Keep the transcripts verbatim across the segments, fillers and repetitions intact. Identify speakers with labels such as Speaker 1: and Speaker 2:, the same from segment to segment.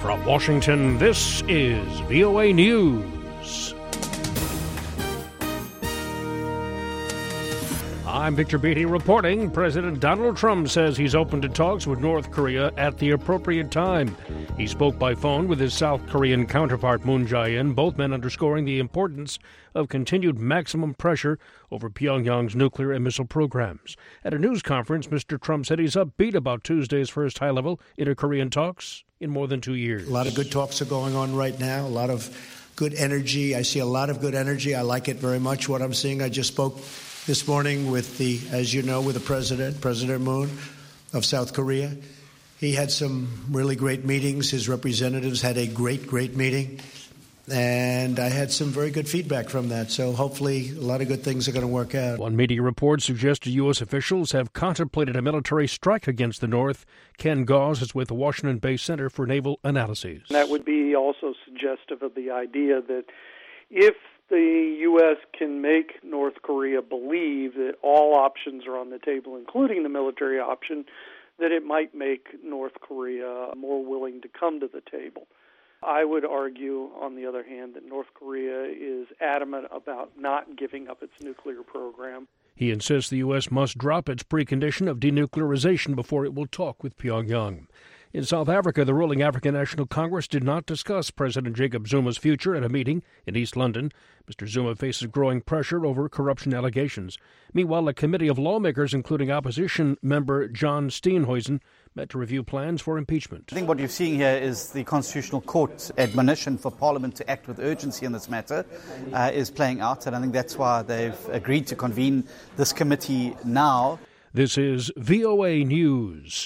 Speaker 1: From Washington, this is V O A News. I'm Victor Beatty reporting. President Donald Trump says he's open to talks with North Korea at the appropriate time. He spoke by phone with his South Korean counterpart Moon Jae-in, both men underscoring the importance of continued maximum pressure over Pyongyang's nuclear and missile programs. At a news conference, Mister Trump said he's upbeat about Tuesday's first high-level inter-Korean talks in more than two years.
Speaker 2: A lot of good talks are going on right now, a lot of good energy. I see a lot of good energy. I like it very much, what I'm seeing. I just spoke this morning with the, as you know, with the president, President Moon of South Korea. He had some really great meetings. His representatives had a great, great meeting. And I had some very good feedback from that. So hopefully a lot of good things are going to work out.
Speaker 1: One media report suggested U S officials have contemplated a military strike against the North. Ken Gause is with the Washington-based Center for Naval Analyses.
Speaker 3: That would be also suggestive of the idea that if the U S can make North Korea believe that all options are on the table, including the military option, that it might make North Korea more willing to come to the table. I would argue, on the other hand, that North Korea is adamant about not giving up its nuclear program.
Speaker 1: He insists the U S must drop its precondition of denuclearization before it will talk with Pyongyang. In South Africa, the ruling African National Congress did not discuss President Jacob Zuma's future at a meeting in East London. Mister Zuma faces growing pressure over corruption allegations. Meanwhile, a committee of lawmakers, including opposition member John Steenhuisen, met to review plans for impeachment.
Speaker 4: I think what you're seeing here is the Constitutional Court's admonition for Parliament to act with urgency in this matter uh, is playing out, and I think that's why they've agreed to convene this committee now.
Speaker 1: This is V O A News.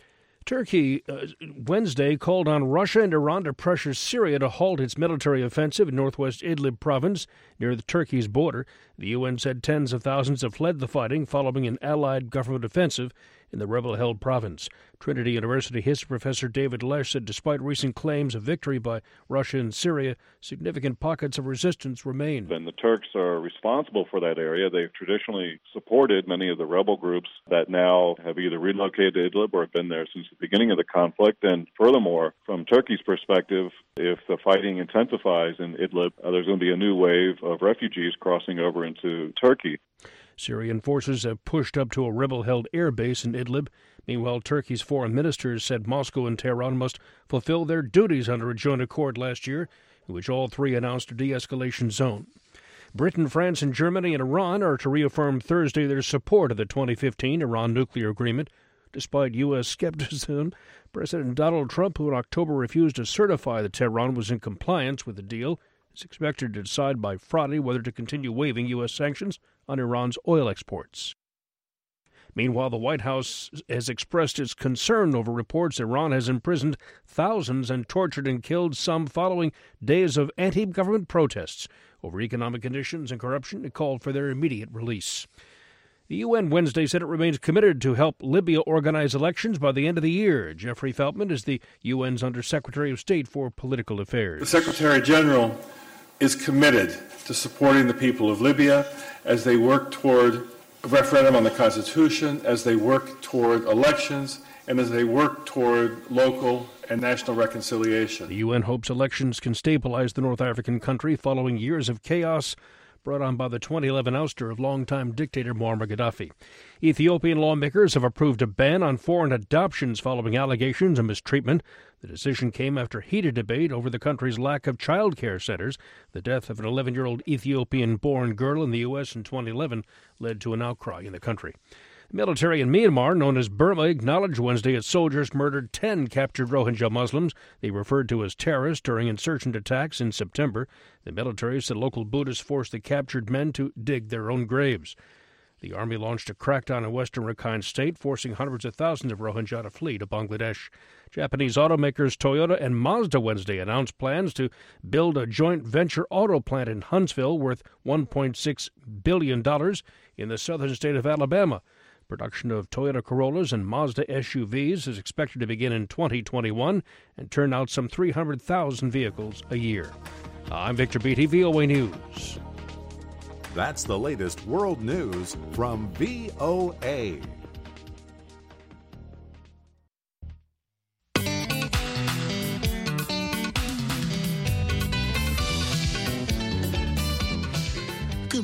Speaker 1: Turkey uh, Wednesday called on Russia and Iran to pressure Syria to halt its military offensive in northwest Idlib province near the Turkey's border. The U N said tens of thousands have fled the fighting following an allied government offensive in the rebel-held province. Trinity University history professor David Lesh said despite recent claims of victory by Russia and Syria, significant pockets of resistance remain.
Speaker 5: And the Turks are responsible for that area. They've traditionally supported many of the rebel groups that now have either relocated to Idlib or have been there since the beginning of the conflict. And furthermore, from Turkey's perspective, if the fighting intensifies in Idlib, uh, there's going to be a new wave of refugees crossing over into Turkey.
Speaker 1: Syrian forces have pushed up to a rebel-held air base in Idlib. Meanwhile, Turkey's foreign ministers said Moscow and Tehran must fulfill their duties under a joint accord last year, in which all three announced a de-escalation zone. Britain, France, and Germany and Iran are to reaffirm Thursday their support of the twenty fifteen Iran nuclear agreement. Despite U S skepticism, President Donald Trump, who in October refused to certify that Tehran was in compliance with the deal, is expected to decide by Friday whether to continue waiving U S sanctions on Iran's oil exports. Meanwhile, the White House has expressed its concern over reports Iran has imprisoned thousands and tortured and killed some following days of anti-government protests over economic conditions and corruption. It called for their immediate release. The U N Wednesday said it remains committed to help Libya organize elections by the end of the year. Jeffrey Feltman is the U N's Under-Secretary of State for Political Affairs.
Speaker 6: The Secretary General is committed to supporting the people of Libya as they work toward a referendum on the Constitution, as they work toward elections, and as they work toward local and national reconciliation.
Speaker 1: The U N hopes elections can stabilize the North African country following years of chaos brought on by the twenty eleven ouster of longtime dictator Muammar Gaddafi. Ethiopian lawmakers have approved a ban on foreign adoptions following allegations of mistreatment. The decision came after heated debate over the country's lack of child care centers. The death of an eleven-year-old Ethiopian-born girl in the U S in twenty eleven led to an outcry in the country. The military in Myanmar, known as Burma, acknowledged Wednesday its soldiers murdered ten captured Rohingya Muslims they referred to as terrorists during insurgent attacks in September. The military said local Buddhists forced the captured men to dig their own graves. The army launched a crackdown in western Rakhine State, forcing hundreds of thousands of Rohingya to flee to Bangladesh. Japanese automakers Toyota and Mazda Wednesday announced plans to build a joint venture auto plant in Huntsville worth one point six billion dollars in the southern state of Alabama. Production of Toyota Corollas and Mazda S U Vs is expected to begin in twenty twenty-one and turn out some three hundred thousand vehicles a year. I'm Victor Beatty, V O A News.
Speaker 7: That's the latest world news from V O A.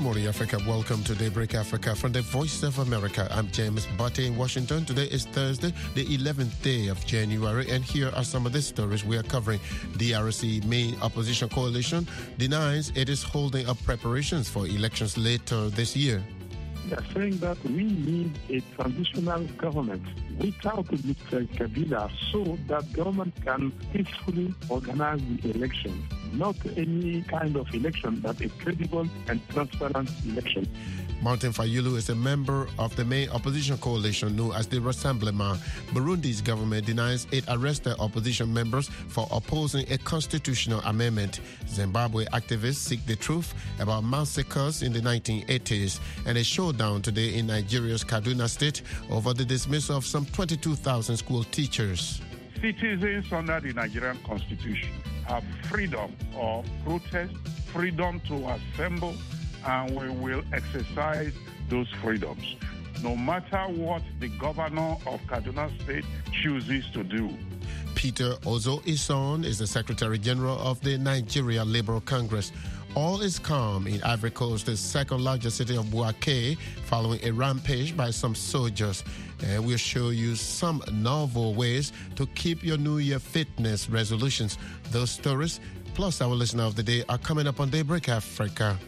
Speaker 8: morning, Africa. Welcome to Daybreak Africa from the Voice of America. I'm James Butte in Washington. Today is Thursday, the eleventh day of January, and here are some of the stories we are covering. D R C main opposition coalition denies it is holding up preparations for elections later this year.
Speaker 9: They are saying that we need a transitional government without Mister Kabila so that government can peacefully organize the election. Not any kind of election, but a credible and transparent election.
Speaker 8: Martin Fayulu is a member of the main opposition coalition known as the Rassemblement. Burundi's government denies it arrested opposition members for opposing a constitutional amendment. Zimbabwe activists seek the truth about massacres in the nineteen eighties, and a showdown today in Nigeria's Kaduna State over the dismissal of some twenty-two thousand school teachers.
Speaker 10: Citizens under the Nigerian Constitution have freedom of protest, freedom to assemble, and we will exercise those freedoms, no matter what the governor of Kaduna State chooses to do.
Speaker 8: Peter Ozo-Ison is the Secretary General of the Nigeria Labour Congress. All is calm in Ivory Coast, the second largest city of Bouaké, following a rampage by some soldiers. And we'll show you some novel ways to keep your New Year fitness resolutions. Those stories, plus our listener of the day, are coming up on Daybreak Africa.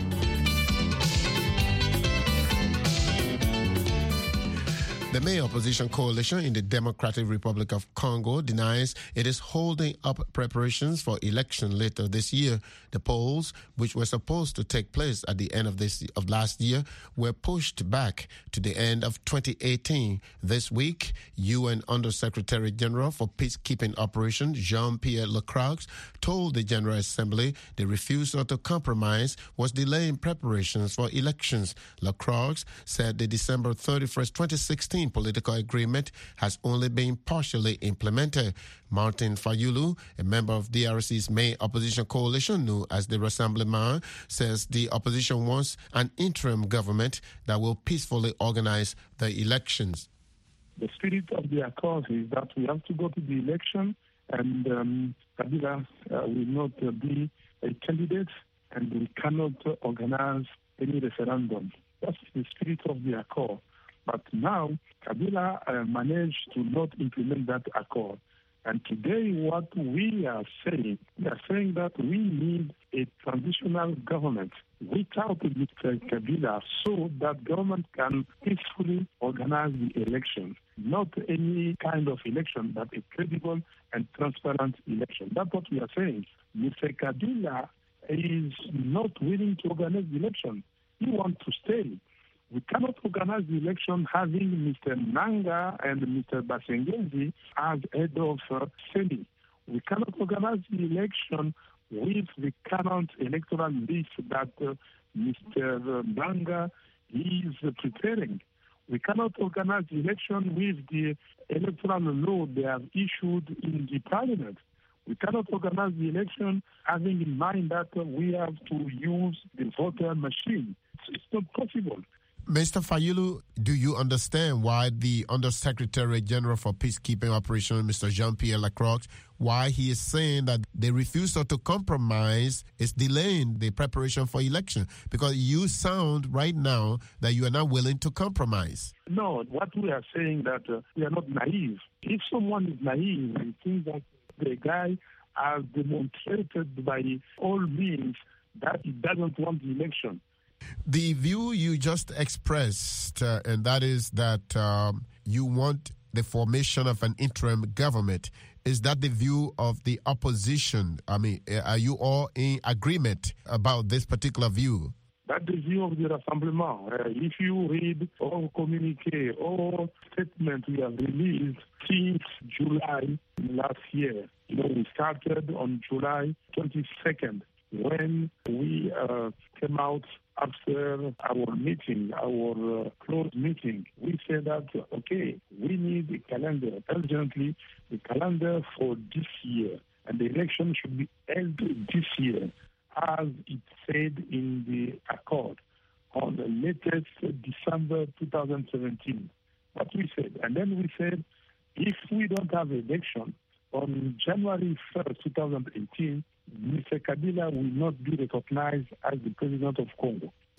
Speaker 8: The main opposition coalition in the Democratic Republic of Congo denies it is holding up preparations for election later this year. The polls, which were supposed to take place at the end of this of last year, were pushed back to the end of twenty eighteen. This week, U N Undersecretary General for Peacekeeping Operations Jean-Pierre Lacroix told the General Assembly the refusal to compromise was delaying preparations for elections. Lacroix said the December thirty-first, twenty sixteen political agreement has only been partially implemented. Martin Fayulu, a member of D R C's main opposition coalition known as the Rassemblement, says the opposition wants an interim government that will peacefully organize the elections.
Speaker 9: The spirit of the accord is that we have to go to the election, and um, Kabila uh, will not uh, be a candidate, and we cannot uh, organize any referendum. That's the spirit of the accord. But now, Kabila uh, managed to not implement that accord. And today, what we are saying, we are saying that we need a transitional government without Mister Kabila so that government can peacefully organize the election. Not any kind of election, but a credible and transparent election. That's what we are saying. Mister Kabila is not willing to organize the election. He wants to stay. We cannot organize the election having Mister Nanga and Mister Basengezi as head of uh, Seni. We cannot organize the election with the current electoral list that uh, Mister Nanga is uh, preparing. We cannot organize the election with the electoral law they have issued in the parliament. We cannot organize the election having in mind that uh, we have to use the voter machine. It's, it's not possible.
Speaker 8: Mister Fayulu, do you understand why the Undersecretary General for Peacekeeping Operations, Mister Jean-Pierre Lacroix, why he is saying that the refusal to compromise is delaying the preparation for election? Because you sound right now that you are not willing to compromise.
Speaker 9: No, what we are saying that uh, we are not naive. If someone is naive and thinks that the guy has demonstrated by all means that he doesn't want the election.
Speaker 8: The view you just expressed, uh, and that is that um, you want the formation of an interim government. Is that the view of the opposition? I mean, are you all in agreement about this particular view?
Speaker 9: That's the view of the Rassemblement. Uh, if you read all communique, all statements we have released since July last year, you know, we started on July twenty-second when we uh, came out after our meeting, our uh, closed meeting. We said that, okay, we need a calendar, urgently, the calendar for this year. And the election should be held this year, as it said in the accord on the latest December twenty seventeen. What we said. And then we said, if we don't have election on January first, twenty eighteen, Mister Kabila will not be recognized as the president of Congo.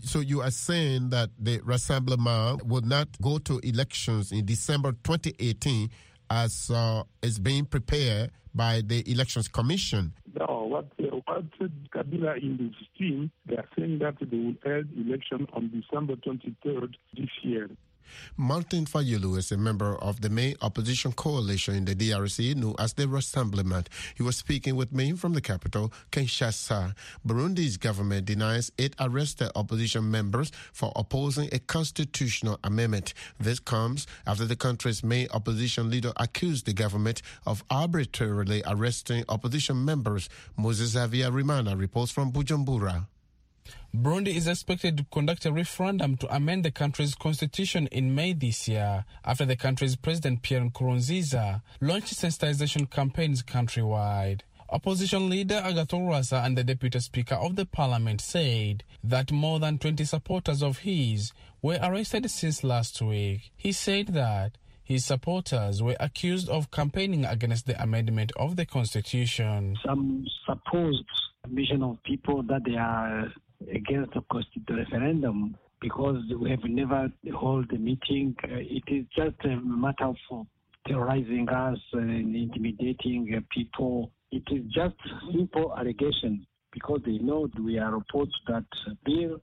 Speaker 8: So you are saying that the Rassemblement will not go to elections in December twenty eighteen as uh, is being prepared by the Elections Commission?
Speaker 9: No, what, uh, what Kabila in the stream, they are saying that they will hold election on December twenty-third this year.
Speaker 8: Martin Fayulu is a member of the main opposition coalition in the D R C known as the Rassemblement. He was speaking with me from the capital, Kinshasa. Burundi's government denies it arrested opposition members for opposing a constitutional amendment. This comes after the country's main opposition leader accused the government of arbitrarily arresting opposition members. Moses Xavier Rimana reports from Bujumbura.
Speaker 11: Burundi is expected to conduct a referendum to amend the country's constitution in May this year, after the country's president Pierre Nkurunziza launched sensitization campaigns countrywide. Opposition leader Agathon Rwasa and the deputy speaker of the parliament said that more than twenty supporters of his were arrested since last week. He said that his supporters were accused of campaigning against the amendment of the constitution.
Speaker 12: Some supposed mission of people that they are against the constitutional referendum because we have never held a meeting. Uh, it is just a matter of terrorizing us and intimidating uh, people. It is just simple allegations because they know we are opposed to that bill.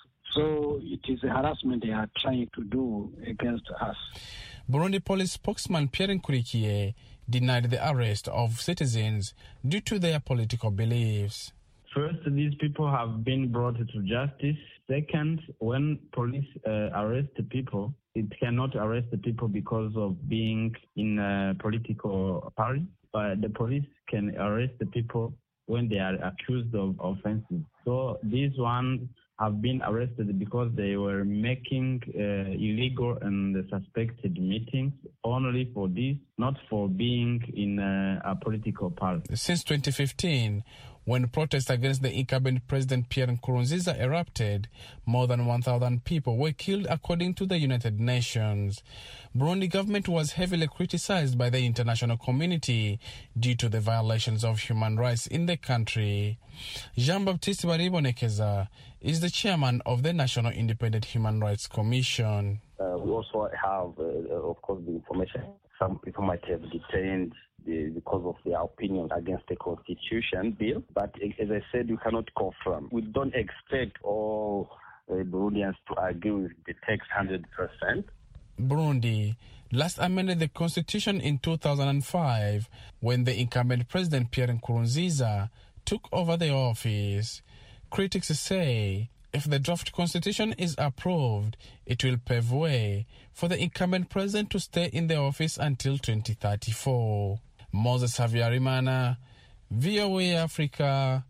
Speaker 12: So it is a harassment they are trying to do against us.
Speaker 11: Burundi police spokesman Pierre Nkurikiye denied the arrest of citizens due to their political beliefs.
Speaker 13: First, these people have been brought to justice. Second, when police uh, arrest the people, it cannot arrest the people because of being in a political party. But the police can arrest the people when they are accused of offenses. So these ones have been arrested because they were making uh, illegal and suspected meetings only for this, not for being in a, a political party.
Speaker 11: Since twenty fifteen, when protests against the incumbent President Pierre Nkurunziza erupted, more than one thousand people were killed according to the United Nations. Burundi government was heavily criticized by the international community due to the violations of human rights in the country. Jean-Baptiste Baribonekeza is the chairman of the National Independent Human Rights Commission.
Speaker 14: Uh, we also have, uh, of course, the information. Some people might have detained because of their opinion against the constitution bill. But as I said, you cannot confirm. We don't expect all uh, Burundians to agree with the text one hundred percent.
Speaker 11: Burundi last amended the constitution in two thousand five when the incumbent president Pierre Nkurunziza took over the office. Critics say if the draft constitution is approved, it will pave way for the incumbent president to stay in the office until twenty thirty-four. Moses Havyarimana, V O A Africa,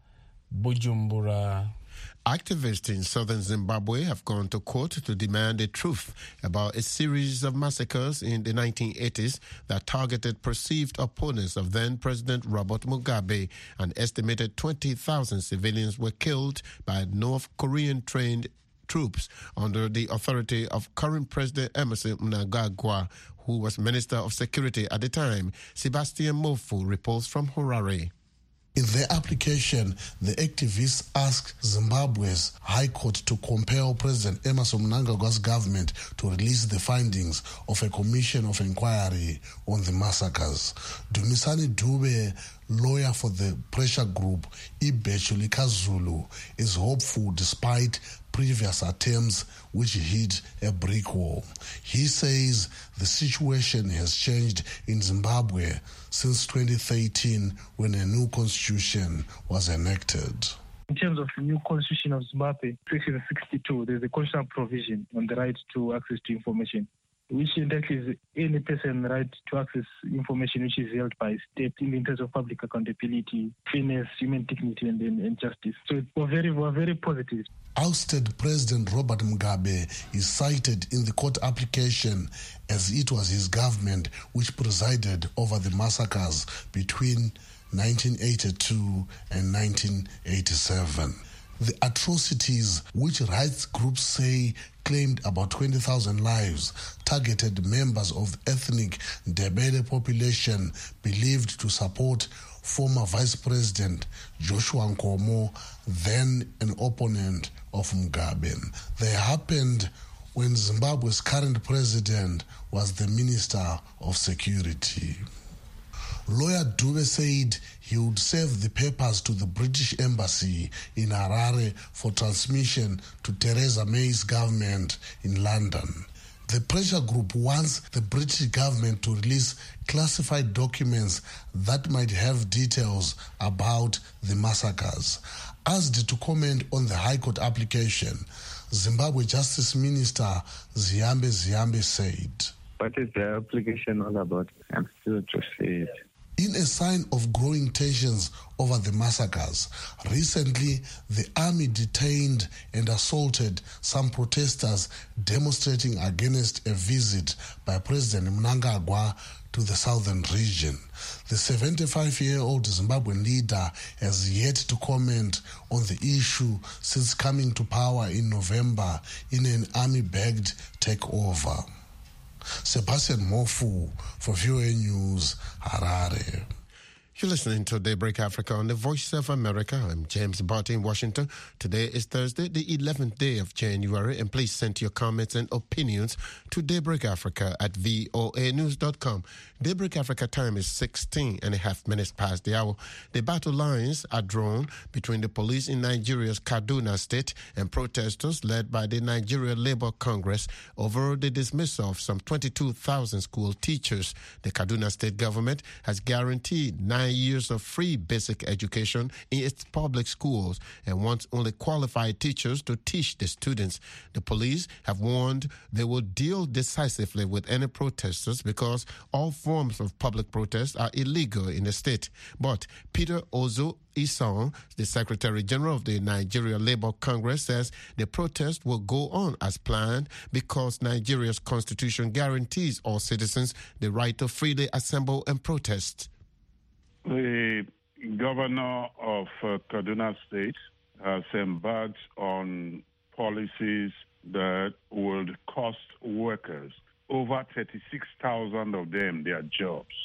Speaker 11: Bujumbura.
Speaker 8: Activists in southern Zimbabwe have gone to court to demand the truth about a series of massacres in the nineteen eighties that targeted perceived opponents of then-President Robert Mugabe. An estimated twenty thousand civilians were killed by North Korean-trained troops under the authority of current President Emmerson Mnangagwa, who was Minister of Security at the time. Sebastian Mofu reports from Harare.
Speaker 15: In their application, the activists asked Zimbabwe's High Court to compel President Emmerson Mnangagwa's government to release the findings of a commission of inquiry on the massacres. Dumisani Dube, lawyer for the pressure group Ibechuli Kazulu, is hopeful despite previous attempts which hit a brick wall. He says the situation has changed in Zimbabwe since twenty thirteen when a new constitution was enacted.
Speaker 9: In terms of the new constitution of Zimbabwe, section sixty-two, there's a constitutional provision on the right to access to information, which entitles any person the right to access information which is held by state in the interest of public accountability, fairness, human dignity, and, and, and justice. So we're very, we're very positive.
Speaker 15: Ousted President Robert Mugabe is cited in the court application as it was his government which presided over the massacres between nineteen eighty-two and nineteen eighty-seven. The atrocities, which rights groups say claimed about twenty thousand lives, targeted members of the ethnic Ndebele population believed to support former Vice President Joshua Nkomo, then an opponent of Mugabe. They happened when Zimbabwe's current president was the Minister of Security. Lawyer Dube said he would serve the papers to the British Embassy in Harare for transmission to Theresa May's government in London. The pressure group wants the British government to release classified documents that might have details about the massacres. Asked to comment on the High Court application, Zimbabwe Justice Minister Ziyambe Ziyambe said,
Speaker 16: "What is the application all about? I'm still to see it."
Speaker 15: In a sign of growing tensions over the massacres, recently the army detained and assaulted some protesters demonstrating against a visit by President Mnangagwa to the southern region. The seventy-five-year-old Zimbabwean leader has yet to comment on the issue since coming to power in November in an army-backed takeover. Sebastian Mofu for V O A News, Harare.
Speaker 8: You're listening to Daybreak Africa on the Voice of America. I'm James Barty in Washington. Today is Thursday, the eleventh day of January, and please send your comments and opinions to Daybreak Africa at voa news dot com. Daybreak Africa time is sixteen and a half minutes past the hour. The battle lines are drawn between the police in Nigeria's Kaduna state and protesters led by the Nigeria Labour Congress over the dismissal of some twenty-two thousand school teachers. The Kaduna state government has guaranteed nine years of free basic education in its public schools and wants only qualified teachers to teach the students. The police have warned they will deal decisively with any protesters because all forms of public protest are illegal in the state. But Peter Ozo Isong, the Secretary General of the Nigeria Labour Congress, says the protest will go on as planned because Nigeria's constitution guarantees all citizens the right to freely assemble and protest.
Speaker 10: The governor of uh, Kaduna State has embarked on policies that would cost workers, over thirty-six thousand of them, their jobs.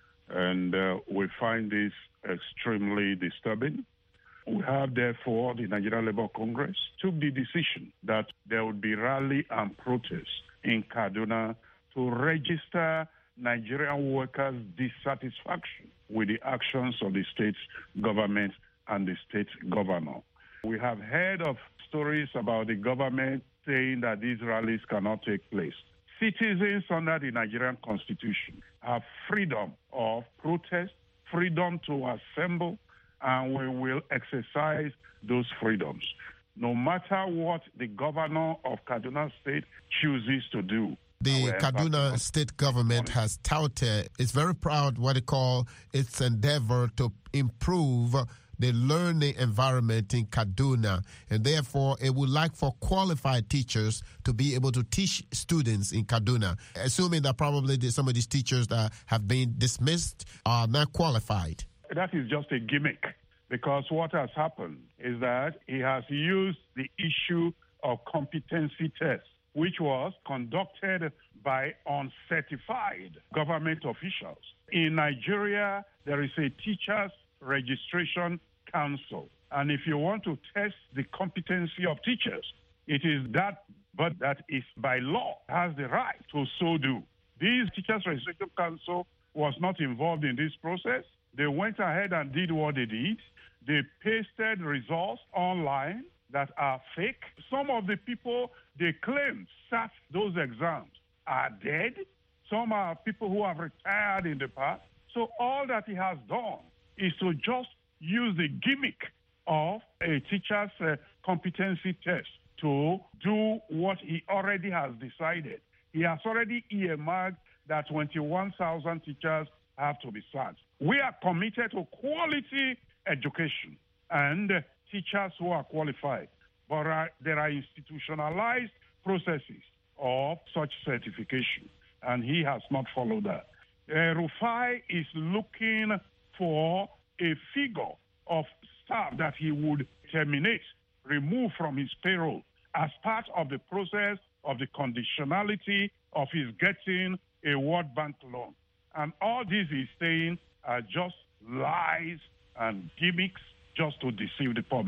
Speaker 10: And uh, we find this extremely disturbing. We have, therefore, the Nigerian Labour Congress took the decision that there would be rally and protest in Kaduna to register Nigerian workers' dissatisfaction with the actions of the state government and the state governor. We have heard of stories about the government saying that these rallies cannot take place. Citizens under the Nigerian Constitution have freedom of protest, freedom to assemble, and we will exercise those freedoms, no matter what the governor of Kaduna State chooses to do.
Speaker 8: The Kaduna state government has touted, it's very proud what they call its endeavor to improve the learning environment in Kaduna, and therefore it would like for qualified teachers to be able to teach students in Kaduna, assuming that probably some of these teachers that have been dismissed are not qualified.
Speaker 10: That is just a gimmick, because what has happened is that he has used the issue of competency tests, which was conducted by uncertified government officials. In Nigeria, there is a teachers' registration council. And if you want to test the competency of teachers, it is that, but that is by law, has the right to so do. This teachers' registration council was not involved in this process. They went ahead and did what they did. They pasted results online that are fake. Some of the people they claim sat those exams are dead. Some are people who have retired in the past. So all that he has done is to just use the gimmick of a teacher's uh, competency test to do what he already has decided. He has already earmarked that twenty-one thousand teachers have to be sacked. We are committed to quality education and uh, teachers who are qualified. But uh, there are institutionalized processes of such certification, and he has not followed that. Uh, Rufai is looking for a figure of staff that he would terminate, remove from his payroll as part of the process of the conditionality of his getting a World Bank loan. And all this he's saying are just lies and gimmicks just to deceive the public.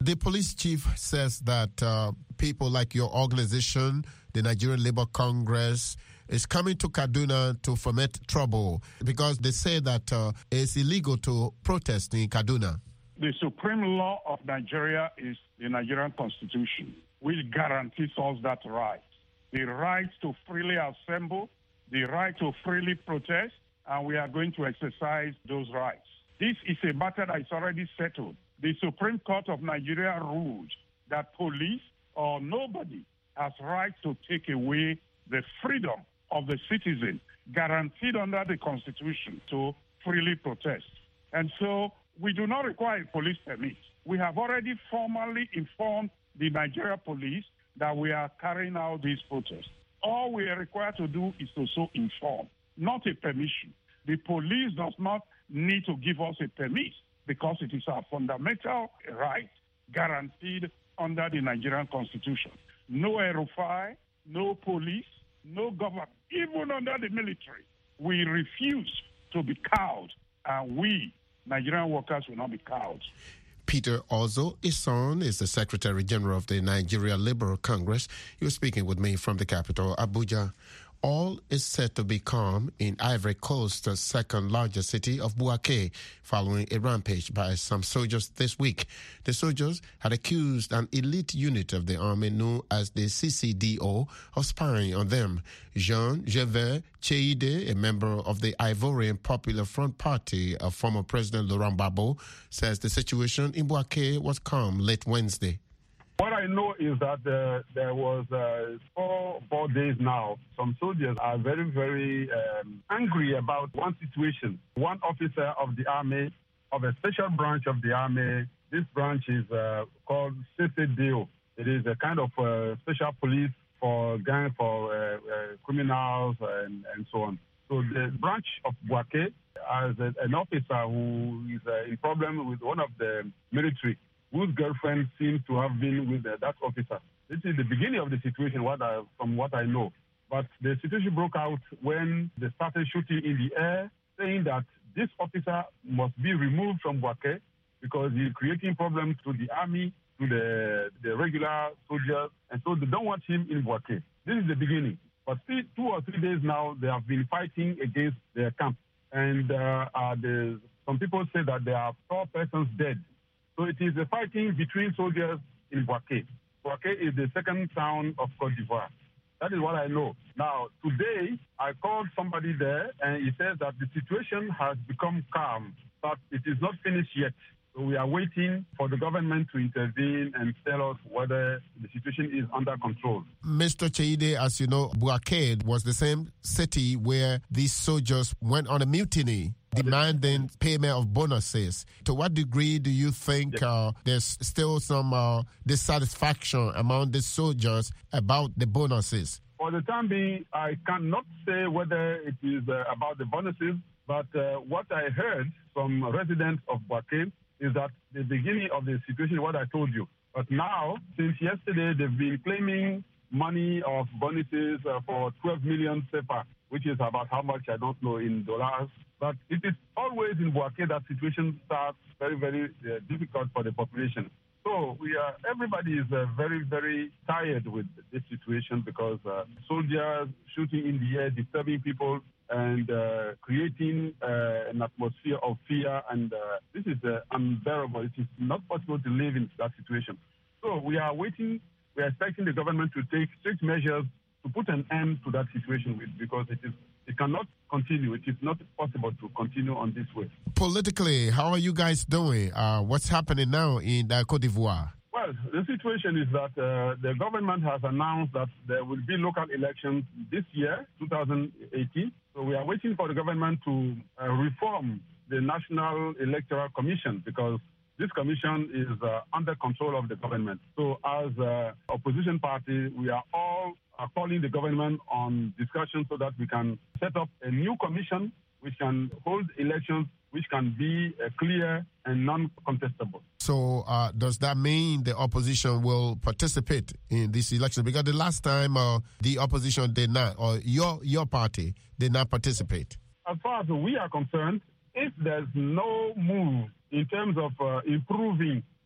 Speaker 8: The police chief says that uh, people like your organization, the Nigerian Labour Congress, is coming to Kaduna to foment trouble because they say that uh, it's illegal to protest in Kaduna.
Speaker 10: The supreme law of Nigeria is the Nigerian Constitution, which guarantees us that right. The right to freely assemble, the right to freely protest, and we are going to exercise those rights. This is a matter that is already settled. The Supreme Court of Nigeria ruled that police or nobody has right to take away the freedom of the citizen guaranteed under the Constitution to freely protest. And so we do not require a police permit. We have already formally informed the Nigeria police that we are carrying out these protests. All we are required to do is to so inform, not a permission. The police does not need to give us a permit because it is our fundamental right guaranteed under the Nigerian Constitution. No Erufai, no police, no government, even under the military. We refuse to be cowed, and we, Nigerian workers, will not be cowed.
Speaker 8: Peter Ozo Ison is the Secretary General of the Nigeria Labour Congress. He was speaking with me from the capital, Abuja. All is said to be calm in Ivory Coast's second largest city of Bouaké following a rampage by some soldiers this week. The soldiers had accused an elite unit of the army known as the C C D O of spying on them. Jean-Gervais Cheide, a member of the Ivorian Popular Front Party of former President Laurent Gbagbo, says the situation in Bouaké was calm late Wednesday.
Speaker 17: What I know is that uh, there was uh, four, four days now. Some soldiers are very, very um, angry about one situation. One officer of the army, of a special branch of the army, this branch is uh, called C C D O. It is a kind of uh, special police for gang, for uh, uh, criminals and, and so on. So the branch of Bouaké has a, an officer who is uh, in problem with one of the military, whose girlfriend seems to have been with uh, that officer. This is the beginning of the situation, what I, from what I know. But the situation broke out when they started shooting in the air, saying that this officer must be removed from Bouaké because he's creating problems to the army, to the, the regular soldiers, and so they don't want him in Bouaké. This is the beginning. But still, two or three days now, they have been fighting against their camp. And uh, uh, the, some people say that there are four persons dead. So it is a fighting between soldiers in Bouaké. Bouaké is the second town of Côte d'Ivoire. That is what I know. Now, today, I called somebody there, and he says that the situation has become calm, but it is not finished yet. So we are waiting for the government to intervene and tell us whether the situation is under control.
Speaker 8: Mister Cheide, as you know, Bouaké was the same city where these soldiers went on a mutiny, demanding payment of bonuses. To what degree do you think yes. uh, there's still some uh, dissatisfaction among the soldiers about the bonuses?
Speaker 17: For the time being, I cannot say whether it is uh, about the bonuses, but uh, what I heard from residents of Bouaké is that the beginning of the situation, what I told you. But now, since yesterday, they've been claiming money of bonuses uh, for twelve million sefa, which is about how much, I don't know, in dollars. But it is always in Bouaké that situation starts very, very uh, difficult for the population. So we are, everybody is uh, very, very tired with this situation because uh, soldiers shooting in the air, disturbing people, and uh, creating uh, an atmosphere of fear. And uh, this is uh, unbearable. It is not possible to live in that situation. So we are waiting, we are expecting the government to take strict measures to put an end to that situation with, because it is it cannot continue. It is not possible to continue on this way.
Speaker 8: Politically, how are you guys doing? Uh, what's happening now in uh, Côte d'Ivoire?
Speaker 17: Well, the situation is that uh, the government has announced that there will be local elections this year, two thousand eighteen. So we are waiting for the government to uh, reform the National Electoral Commission because this commission is uh, under control of the government. So as uh, opposition party, we are all uh, calling the government on discussion so that we can set up a new commission which can hold elections which can be uh, clear and non-contestable.
Speaker 8: So uh, does that mean the opposition will participate in this election? Because the last time uh, the opposition did not, or your your party did not participate.
Speaker 17: As far as we are concerned, if there's no move in terms of uh, improving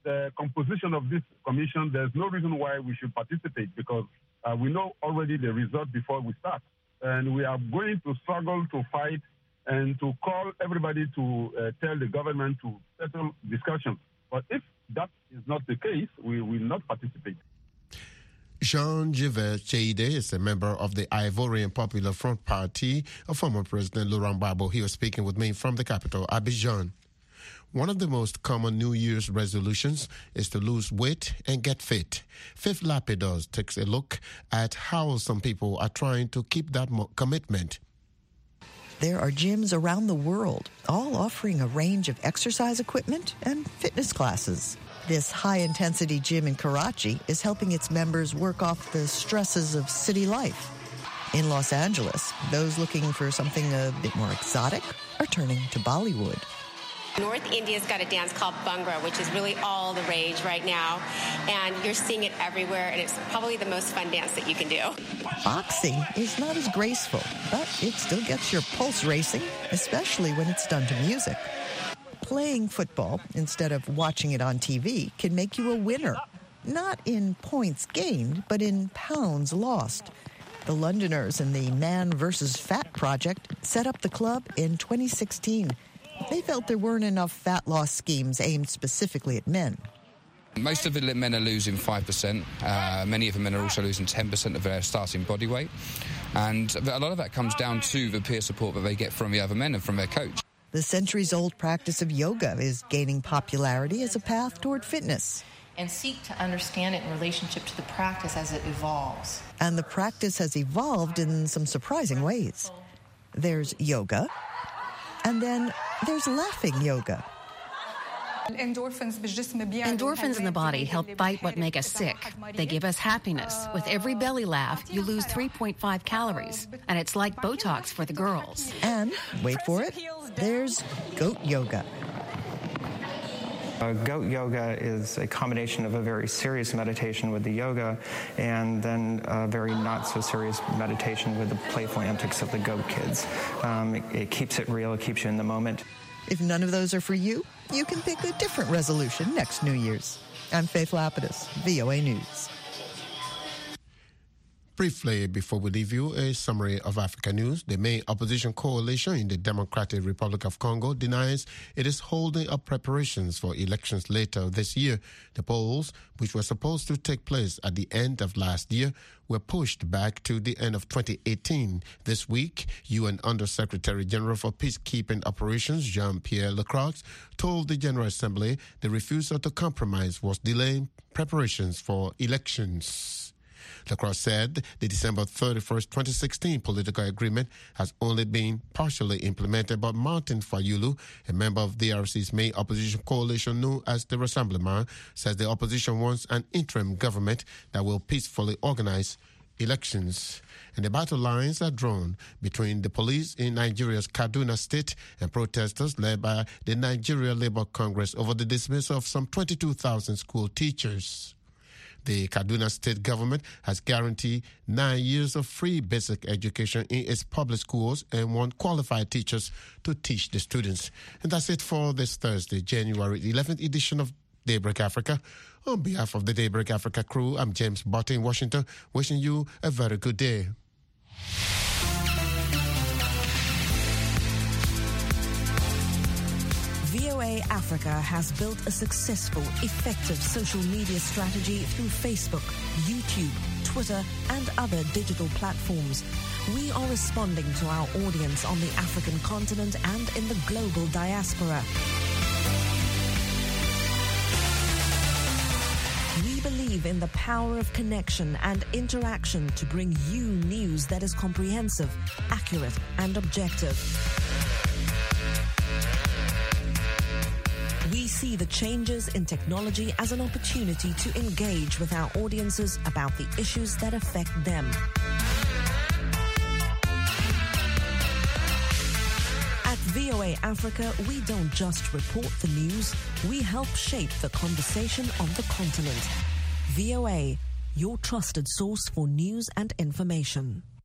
Speaker 17: the composition of this commission, there's no reason why we should participate because uh, we know already the result before we start. And we are going to struggle to fight and to call everybody to uh, tell the government to settle discussions. But if that is not the case, we will not participate.
Speaker 8: Jean-Yves Cheide is a member of the Ivorian Popular Front Party of former President Laurent Gbagbo. He was speaking with me from the capital, Abidjan. One of the most common New Year's resolutions is to lose weight and get fit. Fifth Lapidus takes a look at how some people are trying to keep that mo- commitment.
Speaker 18: There are gyms around the world, all offering a range of exercise equipment and fitness classes. This high-intensity gym in Karachi is helping its members work off the stresses of city life. In Los Angeles, those looking for something a bit more exotic are turning to Bollywood.
Speaker 19: North India's got a dance called Bhangra, which is really all the rage right now. And you're seeing it everywhere, and it's probably the most fun dance that you can do.
Speaker 18: Boxing is not as graceful, but it still gets your pulse racing, especially when it's done to music. Playing football instead of watching it on T V can make you a winner. Not in points gained, but in pounds lost. The Londoners in the Man versus Fat project set up the club in twenty sixteen. They felt there weren't enough fat loss schemes aimed specifically at men.
Speaker 20: Most of the men are losing five percent. Uh, many of the men are also losing ten percent of their starting body weight. And a lot of that comes down to the peer support that they get from the other men and from their coach.
Speaker 18: The centuries-old practice of yoga is gaining popularity as a path toward fitness.
Speaker 21: And seek to understand it in relationship to the practice as it evolves.
Speaker 18: And the practice has evolved in some surprising ways. There's yoga, and then there's laughing yoga.
Speaker 22: Endorphins in the body help fight what make us sick. They give us happiness. With every belly laugh, you lose three point five calories. And it's like Botox for the girls.
Speaker 18: And, wait for it, there's goat yoga.
Speaker 23: Uh, goat yoga is a combination of a very serious meditation with the yoga and then a very not-so-serious meditation with the playful antics of the goat kids. Um, it, it keeps it real, it keeps you in the moment.
Speaker 18: If none of those are for you, you can pick a different resolution next New Year's. I'm Faith Lapidus, V O A News.
Speaker 8: Briefly, before we leave you, a summary of Africa news. The main opposition coalition in the Democratic Republic of Congo denies it is holding up preparations for elections later this year. The polls, which were supposed to take place at the end of last year, were pushed back to the end of twenty eighteen. This week, U N Under-Secretary General for Peacekeeping Operations, Jean-Pierre Lacroix, told the General Assembly the refusal to compromise was delaying preparations for elections. Lacroix said the December thirty-first, twenty sixteen political agreement has only been partially implemented, but Martin Fayulu, a member of D R C's main opposition coalition known as the Rassemblement, says the opposition wants an interim government that will peacefully organize elections. And the battle lines are drawn between the police in Nigeria's Kaduna State and protesters led by the Nigeria Labour Congress over the dismissal of some twenty-two thousand school teachers. The Kaduna State government has guaranteed nine years of free basic education in its public schools and want qualified teachers to teach the students. And that's it for this Thursday, January eleventh edition of Daybreak Africa. On behalf of the Daybreak Africa crew, I'm James Botte in Washington, wishing you a very good day.
Speaker 24: V O A Africa has built a successful, effective social media strategy through Facebook, YouTube, Twitter, and other digital platforms. We are responding to our audience on the African continent and in the global diaspora. We believe in the power of connection and interaction to bring you news that is comprehensive, accurate, and objective. We see the changes in technology as an opportunity to engage with our audiences about the issues that affect them. At V O A Africa, we don't just report the news, we help shape the conversation on the continent. V O A, your trusted source for news and information.